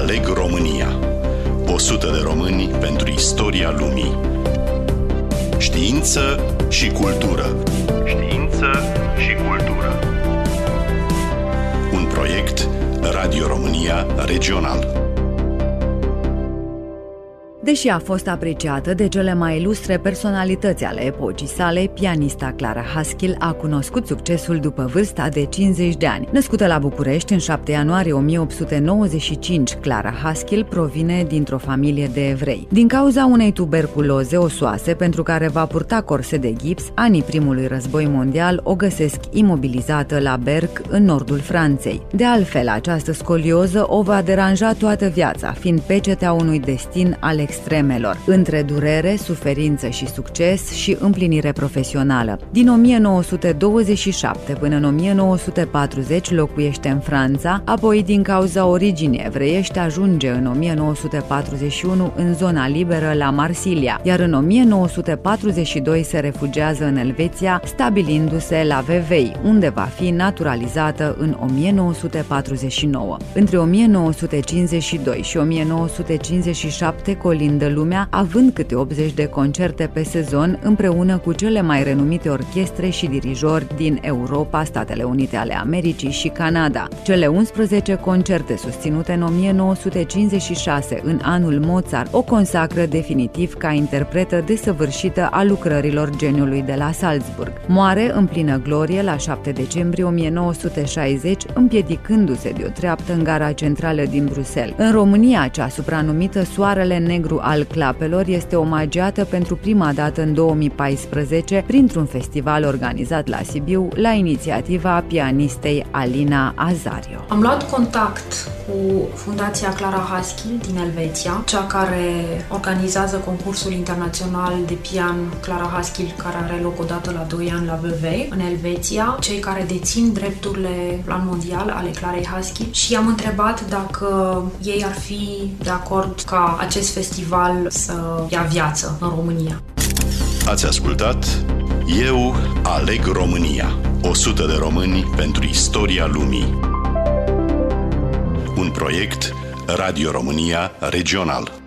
Aleg România. 100 de români pentru istoria lumii. Știință și cultură. Știință și cultură. Un proiect Radio România Regional. Deși a fost apreciată de cele mai ilustre personalități ale epocii sale, pianista Clara Haskil a cunoscut succesul după vârsta de 50 de ani. Născută la București în 7 ianuarie 1895, Clara Haskil provine dintr-o familie de evrei. Din cauza unei tuberculoze osoase pentru care va purta corse de gips, anii primului război mondial o găsesc imobilizată la Berck, în nordul Franței. De altfel, această scolioză o va deranja toată viața, fiind pecetea unui destin al extremelor, între durere, suferință și succes și împlinire profesională. Din 1927 până în 1940 locuiește în Franța, apoi din cauza originii evreiești ajunge în 1941 în zona liberă la Marsilia, iar în 1942 se refugiază în Elveția, stabilindu-se la Vevey, unde va fi naturalizată în 1949. Între 1952 și 1957 colindă lumea, având câte 80 de concerte pe sezon împreună cu cele mai renumite orchestre și dirijori din Europa, Statele Unite ale Americii și Canada. Cele 11 concerte susținute în 1956 în anul Mozart o consacră definitiv ca interpretă desăvârșită a lucrărilor geniului de la Salzburg. Moare în plină glorie la 7 decembrie 1960, împiedicându-se de o treaptă în gara centrală din Bruxelles. În România, cea supranumită Soarele Negru al Clapelor este omagiată pentru prima dată în 2014 printr-un festival organizat la Sibiu la inițiativa pianistei Alina Azario. Am luat contact cu Fundația Clara Haskil din Elveția, cea care organizează concursul internațional de pian Clara Haskil, care are loc odată la 2 ani la Vevey, în Elveția, cei care dețin drepturile plan mondial ale Clarei Haskil, și am întrebat dacă ei ar fi de acord ca acest festival să ia viață în România. Ați ascultat Eu Aleg România. 100 de români pentru istoria lumii. Un proiect Radio România Regional.